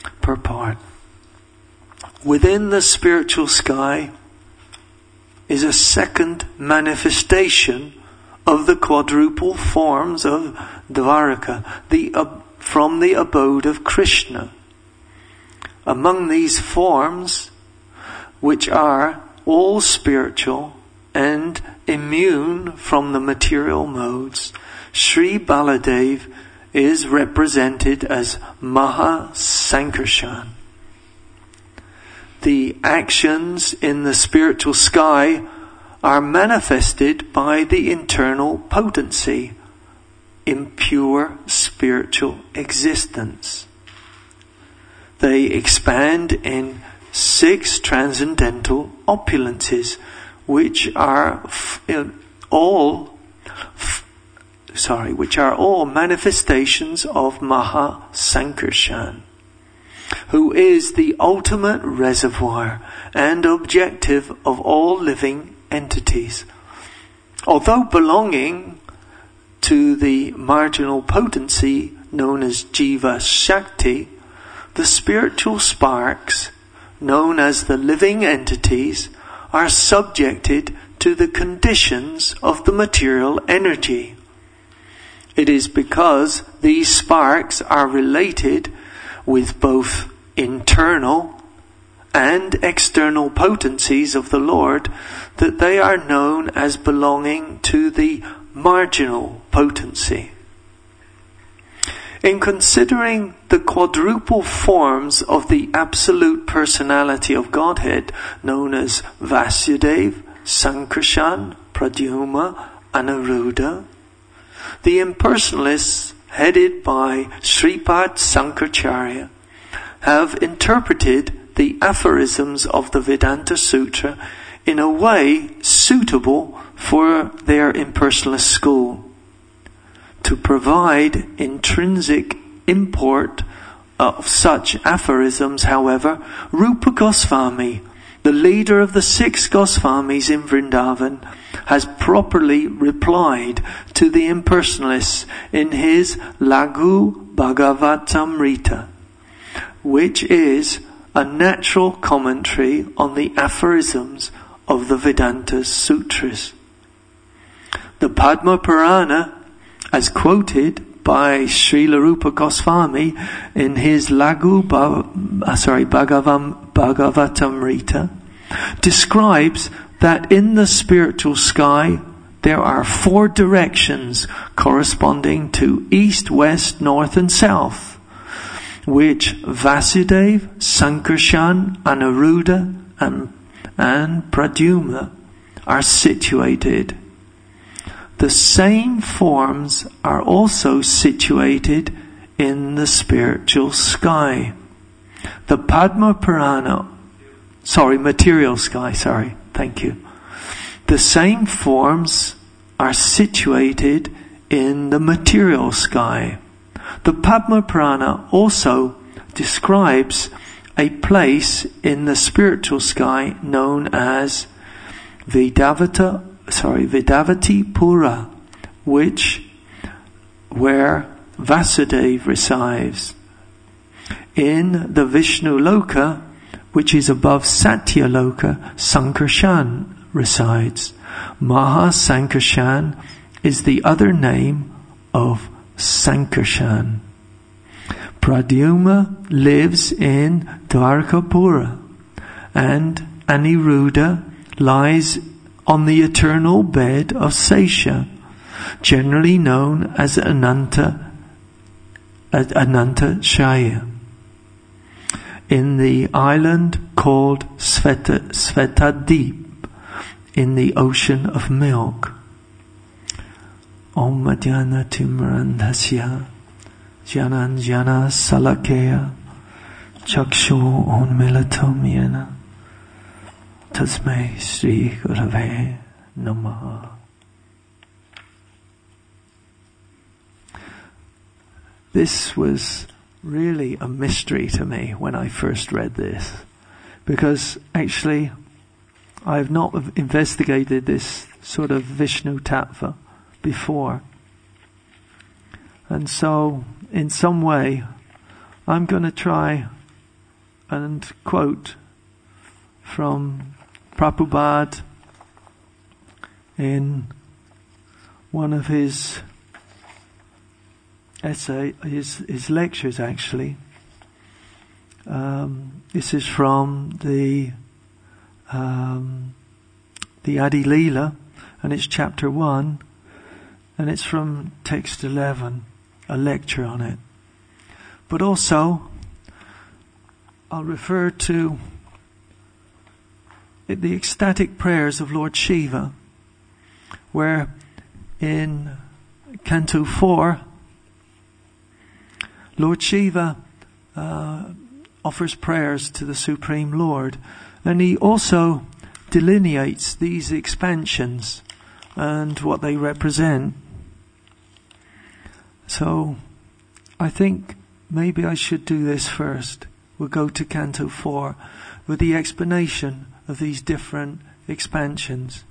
purport. Within the spiritual sky is a second manifestation of the quadruple forms of Dvaraka, from the abode of Krishna. Among these forms, which are all spiritual and immune from the material modes, Sri Baladev is represented as Maha Sankarshan. The actions in the spiritual sky are manifested by the internal potency in pure spiritual existence. They expand in 6 transcendental opulences, which are all manifestations of Maha Sankarshan, who is the ultimate reservoir and objective of all living entities. Although belonging to the marginal potency known as Jiva Shakti, the spiritual sparks, known as the living entities, are subjected to the conditions of the material energy. It is because these sparks are related with both internal and external potencies of the Lord that they are known as belonging to the marginal potency. In considering the quadruple forms of the absolute personality of Godhead, known as Vasudeva, Sankarshan, Pradyumna, Aniruddha, the impersonalists, headed by Sripad Sankaracharya, have interpreted the aphorisms of the Vedanta Sutra in a way suitable for their impersonalist school. To provide intrinsic import of such aphorisms, however, Rupa Goswami, the leader of the 6 Goswamis in Vrindavan, has properly replied to the impersonalists in his Laghu Bhagavatamrita, which is a natural commentary on the aphorisms of the Vedanta Sutras. The Padma Purana, as quoted by Srila Rupa Goswami in his Laghu Bhagavatamrita, describes that in the spiritual sky there are 4 directions corresponding to east, west, north and south, which Vasudeva, Sankarshan, Aniruddha and Pradyumna are situated. The same forms are also situated in the spiritual sky. The Padma Purana, material sky, thank you. The same forms are situated in the material sky. The Padma Purana also describes a place in the spiritual sky known as Vedavati Pura, where Vasudeva resides. In the Vishnu Loka, which is above Satya Loka, Sankarshan resides. Maha Sankarshan is the other name of Sankarshan. Pradyumna lives in Dwarkapura, and Aniruddha lies on the eternal bed of Sesha, generally known as Ananta Shaya, in the island called Svetadip, in the ocean of milk. Om Madhyana Timrandhasya Jananjana Salakeya Chakshu Unmilatam Yena Tasmai Sri Gurave Namaha. This was really a mystery to me when I first read this, because actually I've not investigated this sort of Vishnu Tattva before. And so, in some way, I'm going to try and quote from Prabhupada in one of his his lectures actually. This is from the Adi Leela, and it's chapter 1, and it's from text 11, a lecture on it. But also, I'll refer to the ecstatic prayers of Lord Shiva, where in Canto 4, Lord Shiva offers prayers to the Supreme Lord, and he also delineates these expansions and what they represent. So I think maybe I should do this first. We'll go to Canto 4 with the explanation of these different expansions.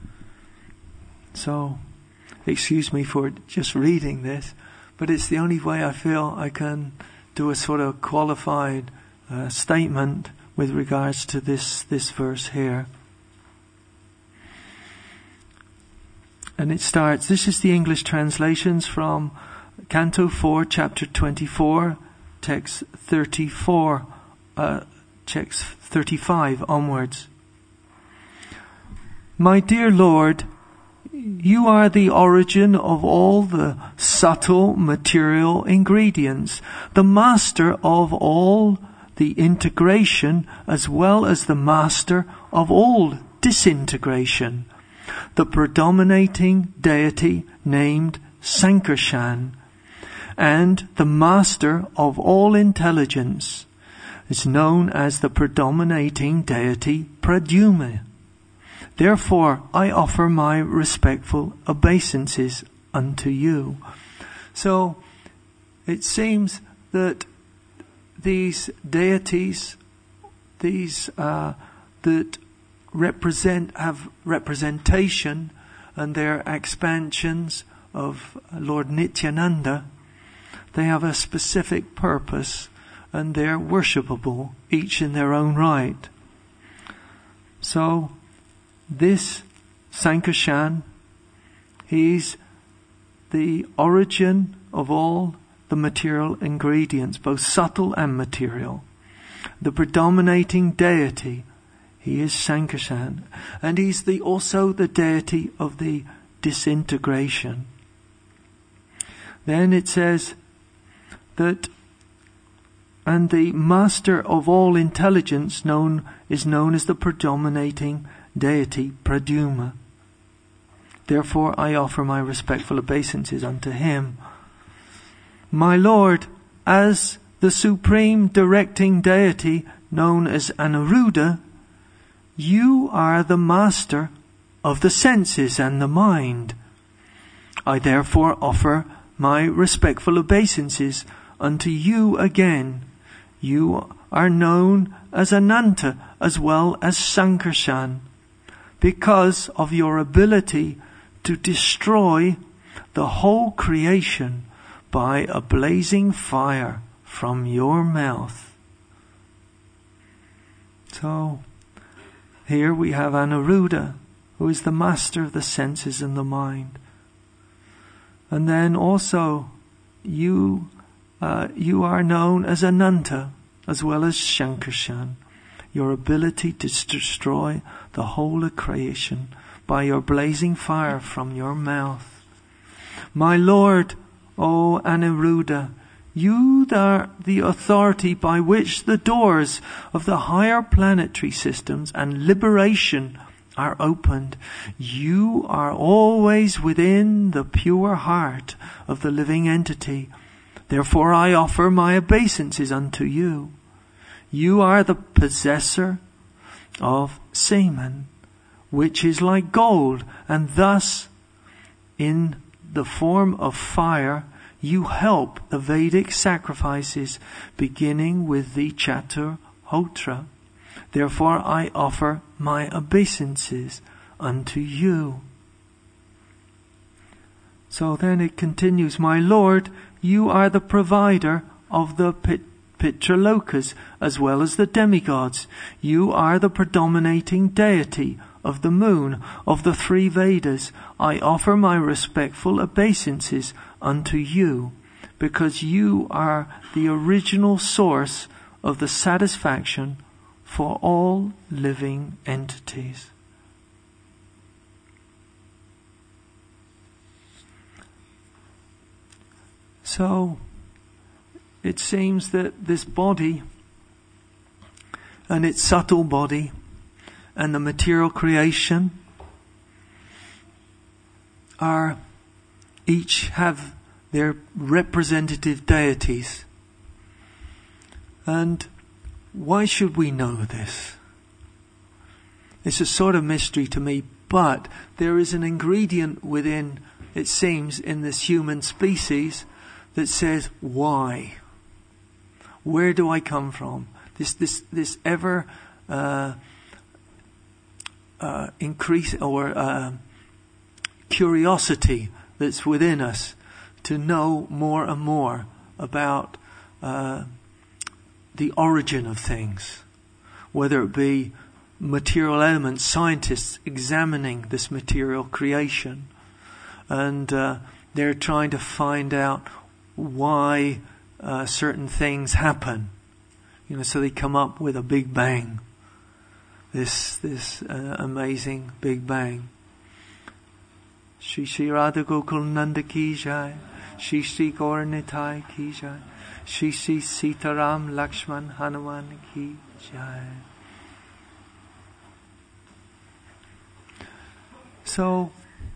So, excuse me for just reading this, but it's the only way I feel I can do a sort of qualified statement with regards to this verse here. And it starts, this is the English translations from Canto 4, chapter 24, text 34, text 35 onwards. My dear Lord, you are the origin of all the subtle material ingredients, the master of all the integration as well as the master of all disintegration, the predominating deity named Sankarshan, and the master of all intelligence is known as the predominating deity Pradyumna. Therefore, I offer my respectful obeisances unto you. So, it seems that these deities, these that have representation, and their expansions of Lord Nityananda, they have a specific purpose, and they're worshipable, each in their own right. So, this Sankarshan, he's the origin of all the material ingredients, both subtle and material. The predominating deity, he is Sankarshan, and he's also the deity of the disintegration. Then it says that, and the master of all intelligence is known as the predominating deity Pradyumna. Therefore I offer my respectful obeisances unto him. My Lord, as the supreme directing deity known as Anuruddha, you are the master of the senses and the mind. I therefore offer my respectful obeisances unto you again. You are known as Ananta as well as Sankarshan, because of your ability to destroy the whole creation by a blazing fire from your mouth. So, here we have Anuruddha, who is the master of the senses and the mind. And then also, you are known as Ananta, as well as Sankarshan. Your ability to destroy the whole of creation by your blazing fire from your mouth. My Lord, O Anuruddha, you are the authority by which the doors of the higher planetary systems and liberation are opened. You are always within the pure heart of the living entity. Therefore I offer my obeisances unto you. You are the possessor of semen, which is like gold, and thus, in the form of fire, you help the Vedic sacrifices, beginning with the Chaturhotra. Therefore I offer my obeisances unto you. So then it continues, my Lord, you are the provider of the Pitralokas as well as the demigods. You are the predominating deity of the moon, of the three Vedas. I offer my respectful obeisances unto you, because you are the original source of the satisfaction for all living entities. So, it seems that this body and its subtle body and the material creation are each have their representative deities. And why should we know this? It's a sort of mystery to me, but there is an ingredient within, it seems, in this human species that says, why? Where do I come from? This ever increase or curiosity that's within us to know more and more about the origin of things, whether it be material elements, scientists examining this material creation, and they're trying to find out why certain things happen. So they come up with a Big Bang, this amazing Big Bang. Shri Shri Radha Gokul Nanda Ki Jai, Shri Shri Gaur Nitai Ki Jai, Shri Shri Sitaram Lakshman Hanuman Ki Jai. So,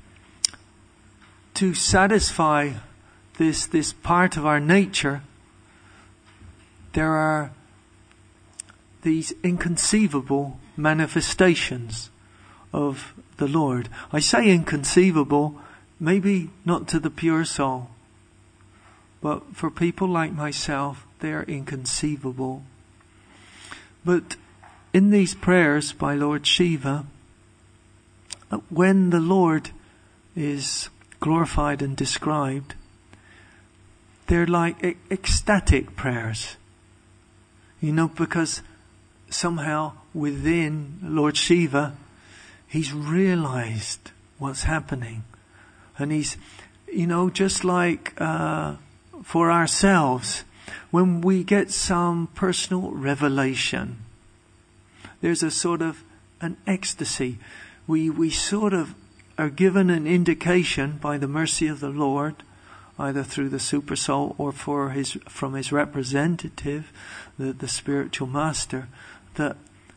to satisfy this part of our nature, there are these inconceivable manifestations of the Lord. I say inconceivable, maybe not to the pure soul, but for people like myself, they are inconceivable. But in these prayers by Lord Shiva, when the Lord is glorified and described, they're like ecstatic prayers. Because somehow within Lord Shiva, he's realized what's happening. And he's, just like for ourselves, when we get some personal revelation, there's a sort of an ecstasy. We sort of are given an indication by the mercy of the Lord, either through the super soul or from his representative, the spiritual master, that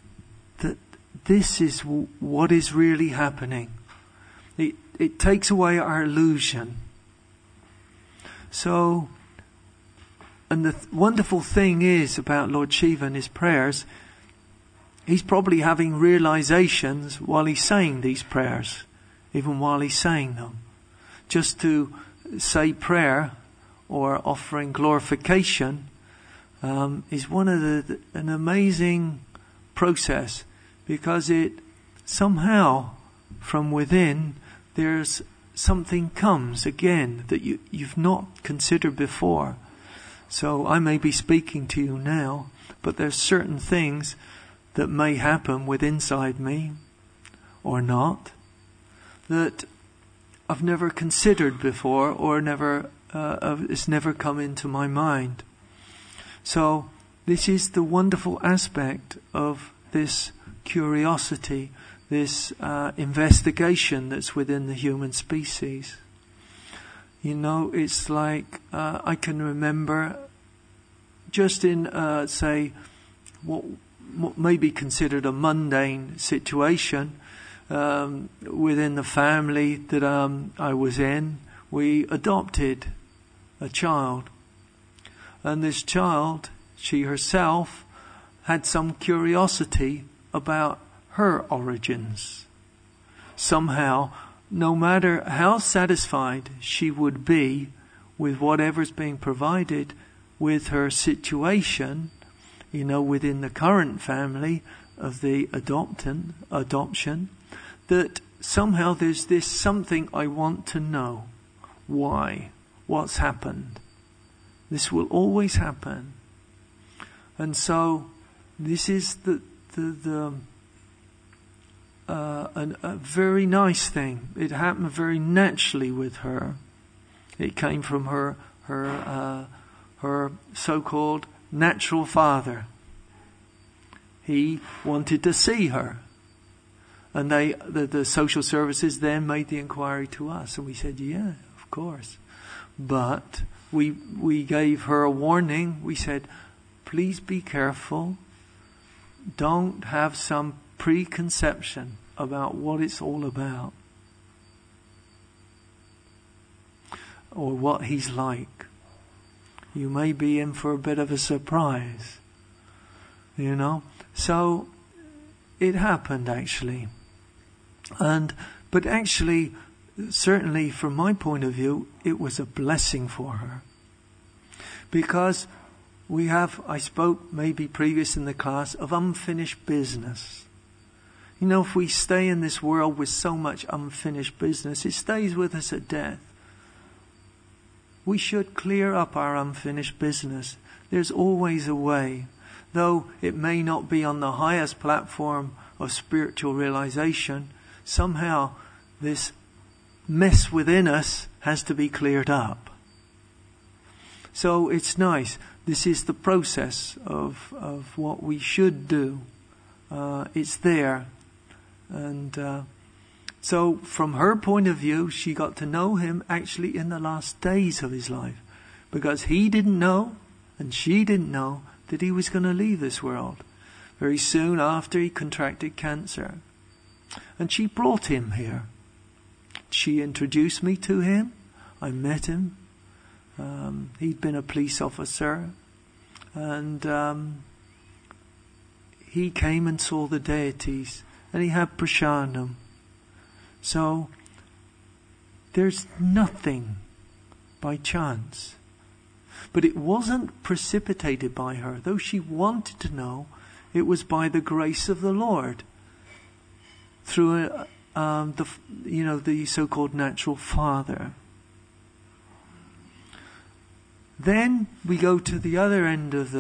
this is what is really happening. It takes away our illusion. So, and the wonderful thing is about Lord Shiva and his prayers, he's probably having realizations while he's saying these prayers, even while he's saying them. Just to say prayer or offering glorification is one of an amazing process, because it somehow from within there's something comes again that you've not considered before. So I may be speaking to you now, but there's certain things that may happen inside me or not that I've never considered before, or it's never come into my mind. So this is the wonderful aspect of this curiosity, this investigation that's within the human species. It's like I can remember just in say what may be considered a mundane situation. Within the family that I was in, we adopted a child. And this child, she herself, had some curiosity about her origins. Somehow, no matter how satisfied she would be with whatever's being provided with her situation, within the current family of the adoption, that somehow there's this something I want to know. Why? What's happened? This will always happen. And so this is a very nice thing. It happened very naturally with her. It came from her so-called natural father. He wanted to see her. And the social services then made the inquiry to us. And we said, yeah, of course. But we gave her a warning. We said, please be careful. Don't have some preconception about what it's all about. Or what he's like. You may be in for a bit of a surprise. You know? So, it happened actually. But actually, certainly from my point of view, it was a blessing for her. Because I spoke maybe previous in the class of unfinished business. You know, if we stay in this world with so much unfinished business, it stays with us at death. We should clear up our unfinished business. There's always a way. Though it may not be on the highest platform of spiritual realization, somehow this mess within us has to be cleared up. So it's nice. This is the process of what we should do. It's there. And so from her point of view, she got to know him actually in the last days of his life. Because he didn't know, and she didn't know, that he was going to leave this world very soon after he contracted cancer. And she brought him here. She introduced me to him. I met him. He'd been a police officer. And he came and saw the deities. And he had prasadam. So, there's nothing by chance. But it wasn't precipitated by her. Though she wanted to know, it was by the grace of the Lord. Through the so-called natural father. Then we go to the other end of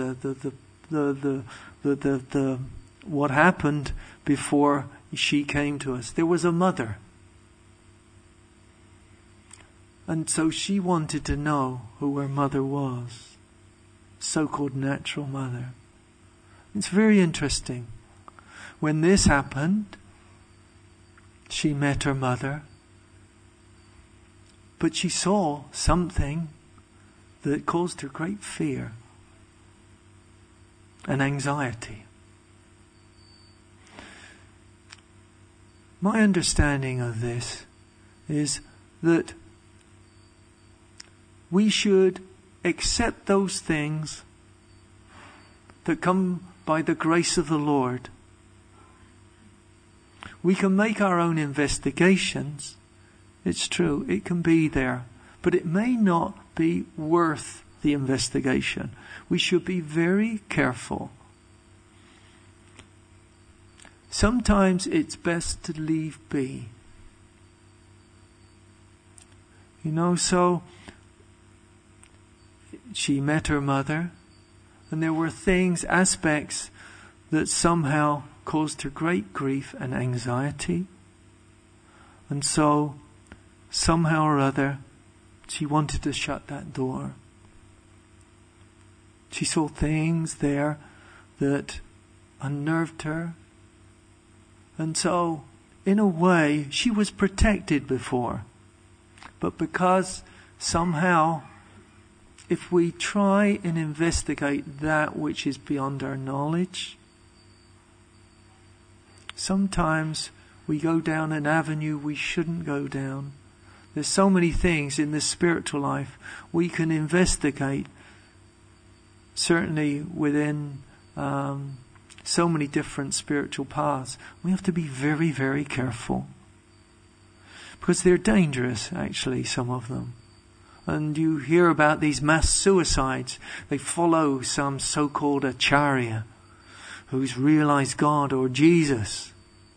the what happened before she came to us. There was a mother. And so she wanted to know who her mother was. So-called natural mother. It's very interesting. When this happened, she met her mother. But she saw something that caused her great fear and anxiety. My understanding of this is that we should accept those things that come by the grace of the Lord. We can make our own investigations. It's true, it can be there. But it may not be worth the investigation. We should be very careful. Sometimes it's best to leave be. You know, so she met her mother, and there were things, aspects that somehow caused her great grief and anxiety. And so, somehow or other, she wanted to shut that door. She saw things there that unnerved her. And so, in a way, she was protected before. But because somehow, if we try and investigate that which is beyond our knowledge, sometimes we go down an avenue we shouldn't go down. There's so many things in this spiritual life we can investigate, certainly within so many different spiritual paths. We have to be very, very careful. Because they're dangerous, actually, some of them. And you hear about these mass suicides. They follow some so-called acharya who's realized God or Jesus.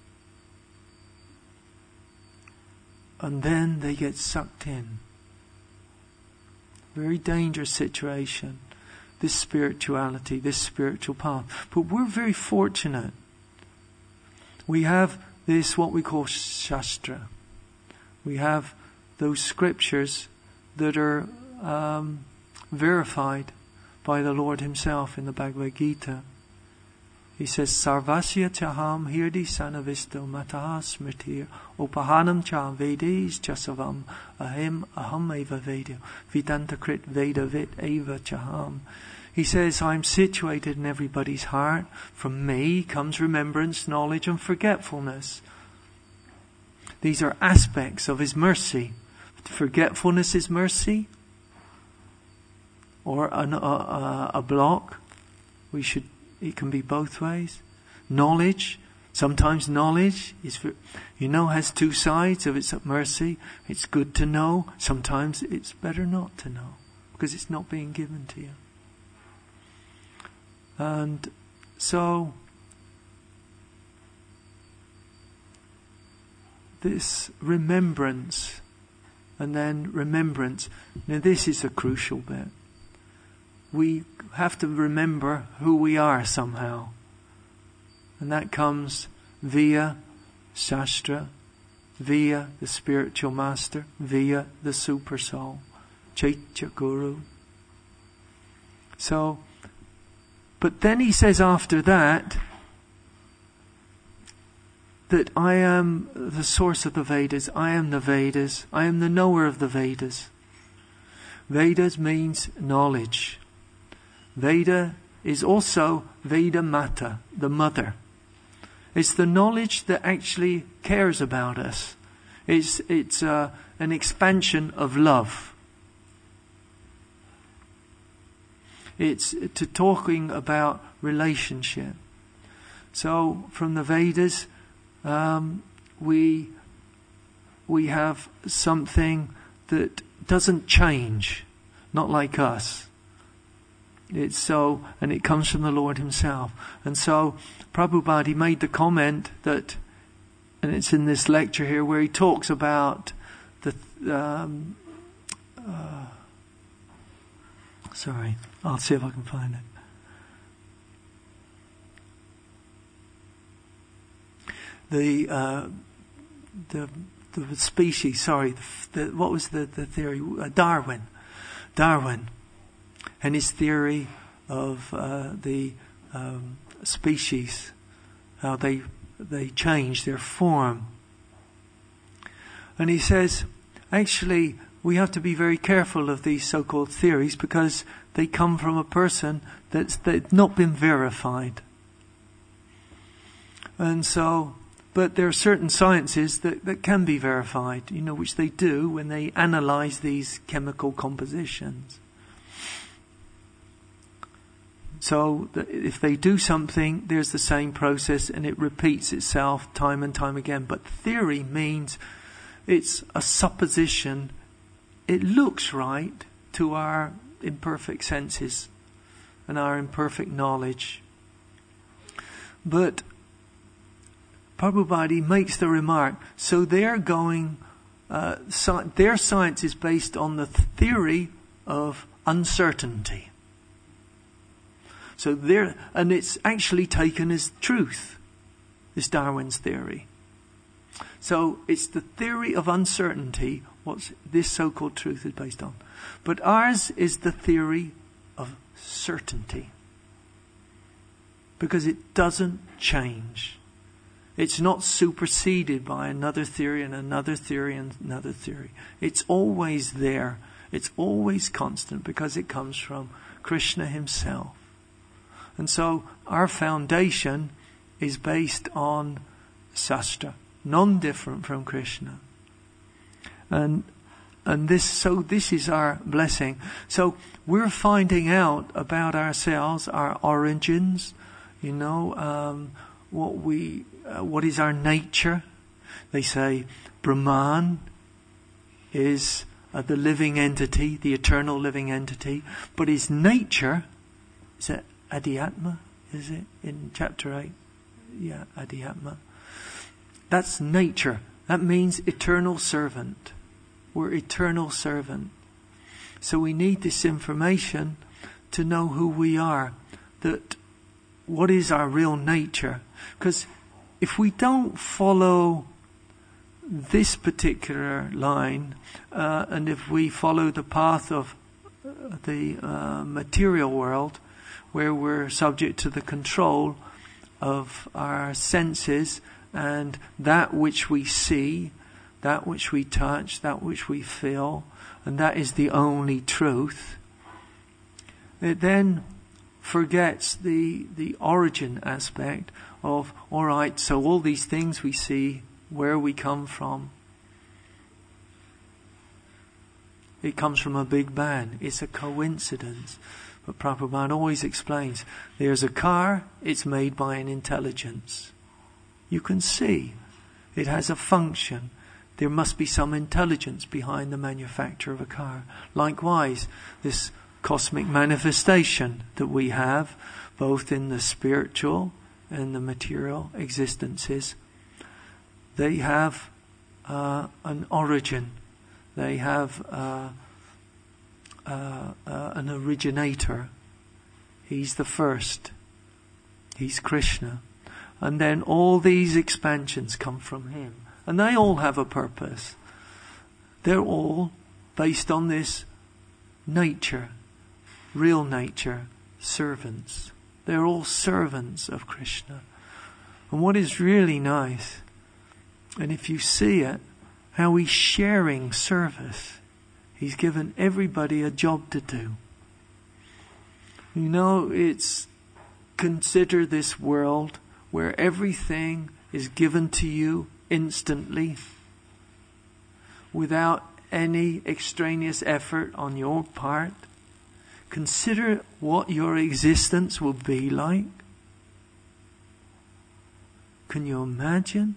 And then they get sucked in. Very dangerous situation. this spirituality, this spiritual path. But we're very fortunate. We have this, what we call Shastra. We have those scriptures that are verified by the Lord Himself in the Bhagavad Gita. He says, Sarvasya chaham hirdi sanavisto mataha smritir upahanam cha vedis chasavam aham eva vedio vidanta krit veda vit eva chaham. He says, I'm situated in everybody's heart. From me comes remembrance, knowledge and forgetfulness. These are aspects of His mercy. Forgetfulness is mercy, or a block. It can be both ways. Knowledge, sometimes knowledge is, has two sides of its mercy. It's good to know. Sometimes it's better not to know, because it's not being given to you. And so, this remembrance, and then remembrance. Now this is a crucial bit. We have to remember who we are somehow. And that comes via Shastra, via the spiritual master, via the super soul, Chaitya Guru. So, but then he says after that I am the source of the Vedas, I am the Vedas, I am the knower of the Vedas. Vedas means knowledge. Veda is also Veda Mata, the mother. It's the knowledge that actually cares about us. It's an expansion of love. It's to talking about relationship. So from the Vedas, we have something that doesn't change, not like us. It's so, and it comes from the Lord Himself. And so Prabhupada, he made the comment that, and it's in this lecture here, where he talks about sorry, I'll see if I can find it. The species, sorry, what was the theory? Darwin, and his theory of the species, how they change their form. And he says, actually, we have to be very careful of these so-called theories, because they come from a person that's not been verified. And so, but there are certain sciences that can be verified, which they do when they analyze these chemical compositions. So if they do something, there's the same process and it repeats itself time and time again. But theory means it's a supposition. It looks right to our imperfect senses and our imperfect knowledge. But Prabhupada makes the remark, so they're going, their science is based on the theory of uncertainty. So and it's actually taken as truth, this Darwin's theory. So it's the theory of uncertainty, what this so-called truth is based on. But ours is the theory of certainty. Because it doesn't change. It's not superseded by another theory and another theory and another theory. It's always there. It's always constant, because it comes from Krishna Himself. And so our foundation is based on Shastra, non-different from Krishna. And this is our blessing. So we're finding out about ourselves, our origins, what is our nature. They say Brahman is the living entity, the eternal living entity, but his nature is it Adhyatma, is it? In chapter 8? Yeah, Adhyatma. That's nature. That means eternal servant. We're eternal servant. So we need this information to know who we are, that what is our real nature. Because if we don't follow this particular line, and if we follow the path of the material world, where we're subject to the control of our senses and that which we see, that which we touch, that which we feel, and that is the only truth, it then forgets the origin aspect of, all right, so all these things we see, where we come from. It comes from a big bang. It's a coincidence. But Prabhupada always explains, there's a car, it's made by an intelligence. You can see it has a function. There must be some intelligence behind the manufacture of a car. Likewise, this cosmic manifestation that we have, both in the spiritual and the material existences, they have an origin. They have an originator. He's the first. He's Krishna. And then all these expansions come from him. And they all have a purpose. They're all based on this nature, real nature, servants. They're all servants of Krishna. And what is really nice, and if you see it, how he's sharing service. He's given everybody a job to do. You know, it's consider this world where everything is given to you instantly without any extraneous effort on your part. Consider what your existence will be like. Can you imagine?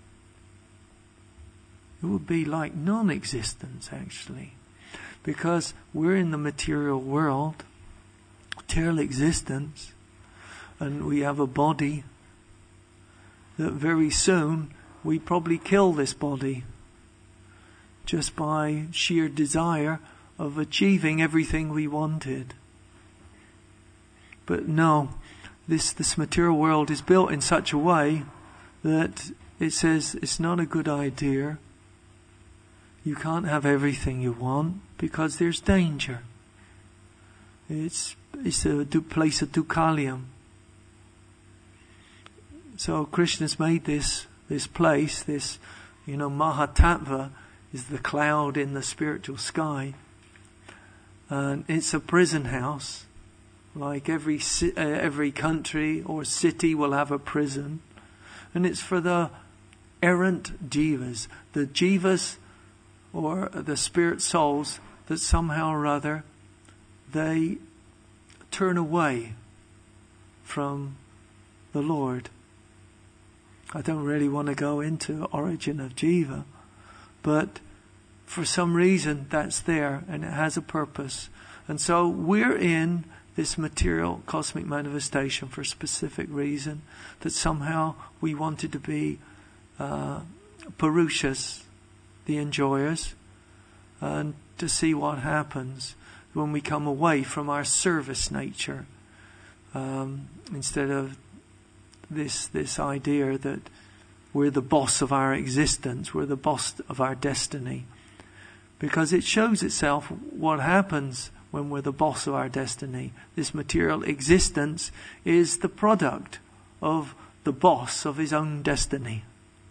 It would be like non-existence, actually. Because we're in the material world, material existence, and we have a body that very soon we probably kill this body just by sheer desire of achieving everything we wanted. But no, this material world is built in such a way that it says it's not a good idea. You can't have everything you want because there's danger. It's a place of dukkalium. So Krishna's made this place, Mahatattva is the cloud in the spiritual sky. And it's a prison house. Like every country or city will have a prison. And it's for the errant jivas. The jivas, or the spirit souls, that somehow or other they turn away from the Lord. I don't really want to go into origin of jiva, but for some reason that's there and it has a purpose. And so we're in this material cosmic manifestation for a specific reason, that somehow we wanted to be Purushas, the enjoyers, and to see what happens when we come away from our service nature, instead of this idea that we're the boss of our existence, we're the boss of our destiny. Because it shows itself what happens when we're the boss of our destiny. This material existence is the product of the boss of his own destiny.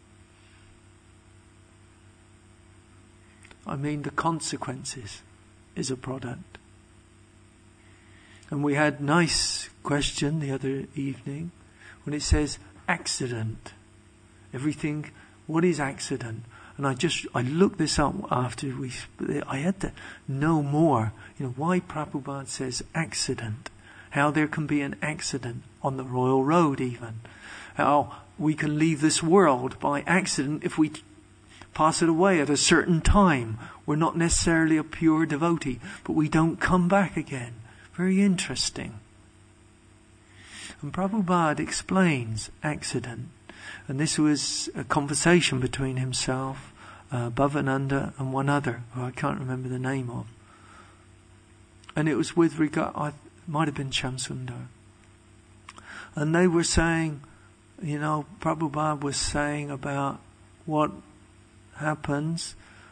I mean, the consequences is a product. And we had a nice question the other evening when it says accident. Everything, what is accident? And I looked this up after I had to know more. Why Prabhupada says accident. How there can be an accident on the Royal Road even. How we can leave this world by accident if we pass it away at a certain time. We're not necessarily a pure devotee, but we don't come back again. Very interesting. And Prabhupada explains accident. And this was a conversation between himself, Bhavananda, and one other, who I can't remember the name of. And it was with regard, might have been Shamsundar. And they were saying, Prabhupada was saying about what happens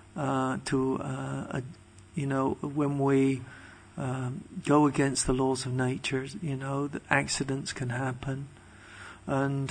when we go against the laws of nature, that accidents can happen. And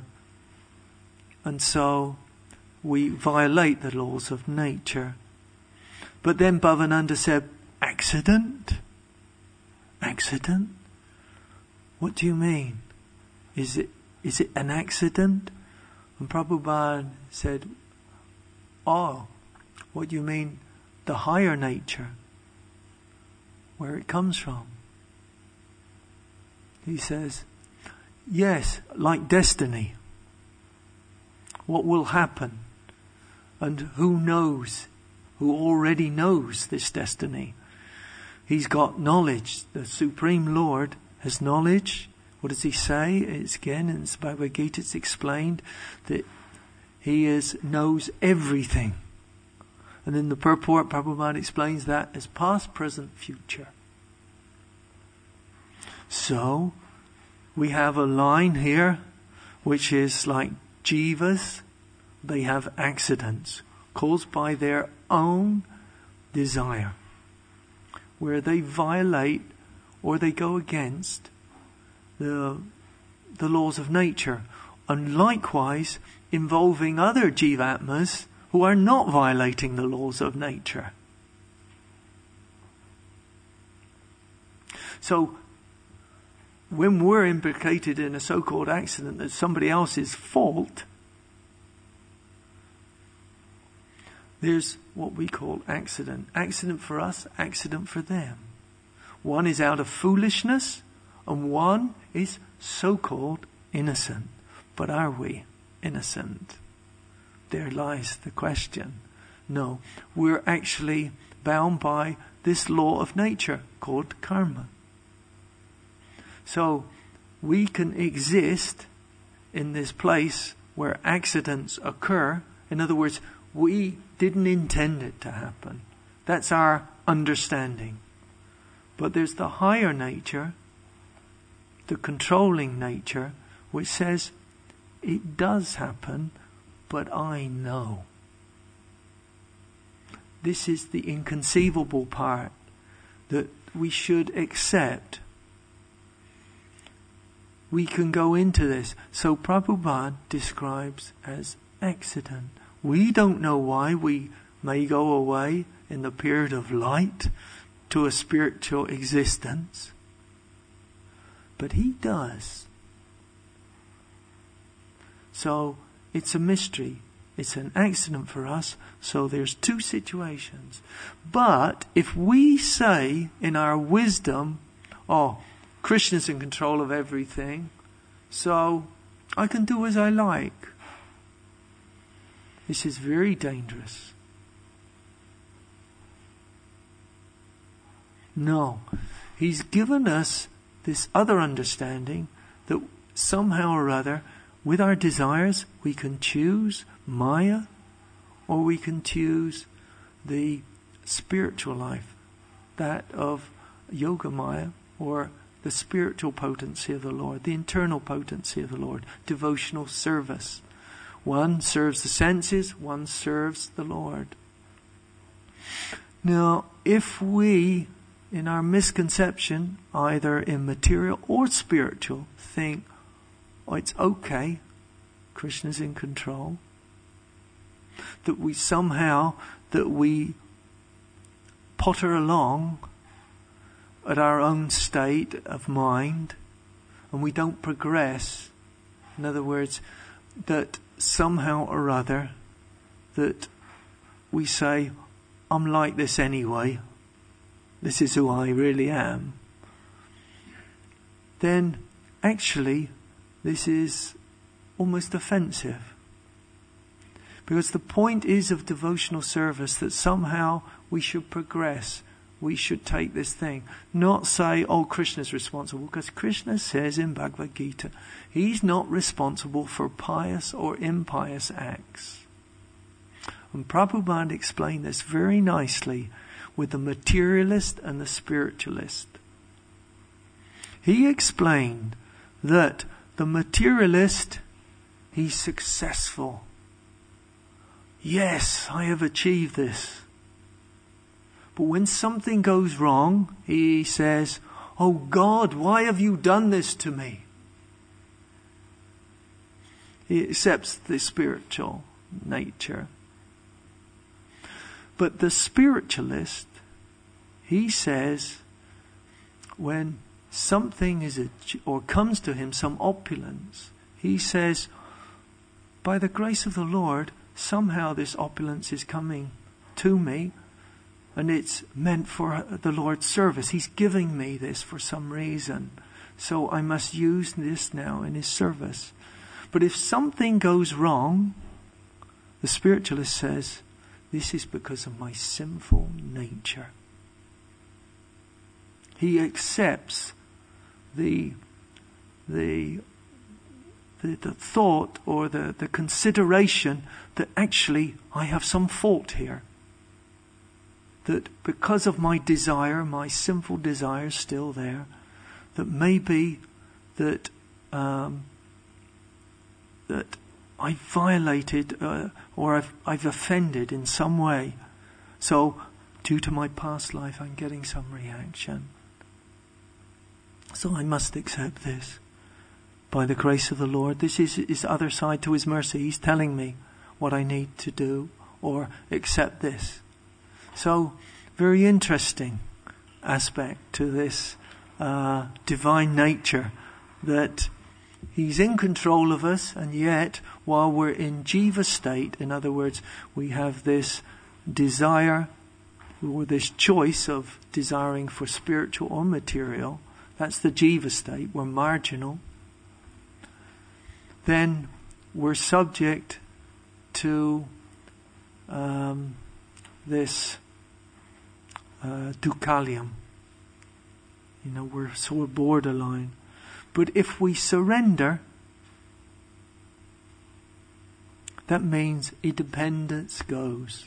so we violate the laws of nature. But then Bhavananda said, accident? Accident? What do you mean? Is it an accident? And Prabhupada said, oh, what do you mean? The higher nature, where it comes from. He says, yes, like destiny. What will happen? And who knows? Who already knows this destiny? He's got knowledge. The Supreme Lord has knowledge. What does he say? It's again in the Bhagavad Gita, it's explained that he knows everything. And in the purport, Prabhupada explains that as past, present, future. So, we have a line here, which is like jivas. They have accidents caused by their own desire, where they violate or they go against the laws of nature. And likewise, involving other jivatmas who are not violating the laws of nature. So, when we're implicated in a so-called accident that's somebody else's fault, there's what we call accident. Accident for us, accident for them. One is out of foolishness, and one is so-called innocent. But are we innocent? There lies the question. No, we're actually bound by this law of nature called karma. So, we can exist in this place where accidents occur. In other words, we didn't intend it to happen. That's our understanding. But there's the higher nature, the controlling nature, which says, it does happen, but I know. This is the inconceivable part that we should accept. We can go into this. So Prabhupada describes as accident. We don't know why we may go away in the period of light to a spiritual existence. But he does. So it's a mystery. It's an accident for us. So there's two situations. But if we say in our wisdom, oh, Krishna's in control of everything, so I can do as I like. This is very dangerous. No. He's given us this other understanding that somehow or other, with our desires, we can choose Maya or we can choose the spiritual life, that of Yoga Maya, or the spiritual potency of the Lord, the internal potency of the Lord, devotional service. One serves the senses, one serves the Lord. Now, if we, in our misconception, either in material or spiritual, think, oh, it's okay, Krishna's in control, that we potter along at our own state of mind and we don't progress. In other words, that somehow or other that we say, I'm like this anyway, this is who I really am, then actually this is almost offensive. Because the point is of devotional service that somehow we should progress. We should take this thing. Not say, oh, Krishna's responsible. Because Krishna says in Bhagavad Gita, he's not responsible for pious or impious acts. And Prabhupada explained this very nicely with the materialist and the spiritualist. He explained that the materialist, he's successful. Yes, I have achieved this. But when something goes wrong, he says, "Oh God, why have you done this to me?" He accepts the spiritual nature. But the spiritualist, he says, when something is or comes to him, some opulence, he says, by the grace of the Lord, somehow this opulence is coming to me, and it's meant for the Lord's service. He's giving me this for some reason, so I must use this now in His service. But if something goes wrong, the spiritualist says, this is because of my sinful nature. He accepts the thought or the consideration that actually I have some fault here. That because of my desire, my sinful desire is still there, that maybe that that I violated or I've offended in some way. So due to my past life, I'm getting some reaction. So I must accept this. By the grace of the Lord, this is His other side to His mercy. He's telling me what I need to do or accept this. So, very interesting aspect to this divine nature, that He's in control of us, and yet while we're in jiva state, in other words, we have this desire or this choice of desiring for spiritual or material, that's the jiva state, we're marginal, then we're subject to this dukkalium. We're sort of borderline. But if we surrender, that means independence goes.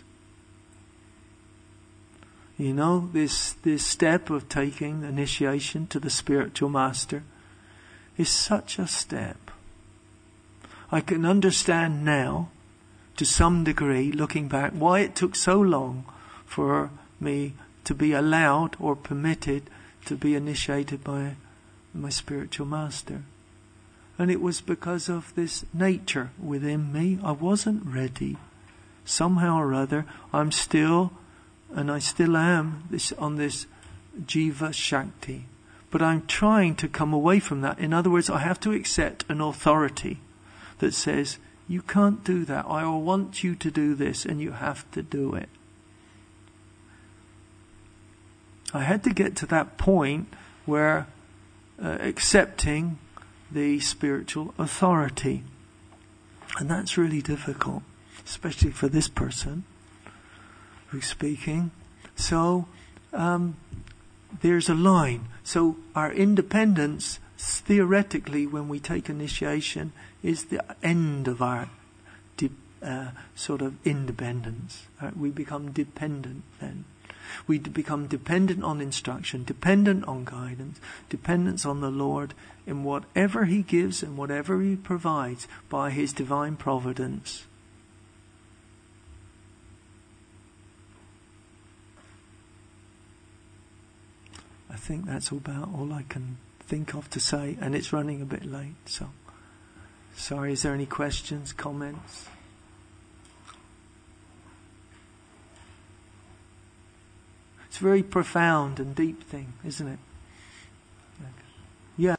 This step of taking initiation to the spiritual master is such a step. I can understand now, to some degree, looking back, why it took so long for me to be allowed or permitted to be initiated by my spiritual master. And it was because of this nature within me. I wasn't ready. Somehow or other, I'm still, and I still am, on this jiva shakti. But I'm trying to come away from that. In other words, I have to accept an authority that says, you can't do that. I want you to do this, and you have to do it. I had to get to that point where accepting the spiritual authority. And that's really difficult, especially for this person who's speaking. So, there's a line. So our independence, theoretically, when we take initiation, is the end of our sort of independence. We become dependent then. We become dependent on instruction, dependent on guidance, dependence on the Lord in whatever He gives and whatever He provides by His divine providence. I think that's about all I can think of to say, and it's running a bit late, so sorry. Is there any questions, comments? It's a very profound and deep thing, isn't it?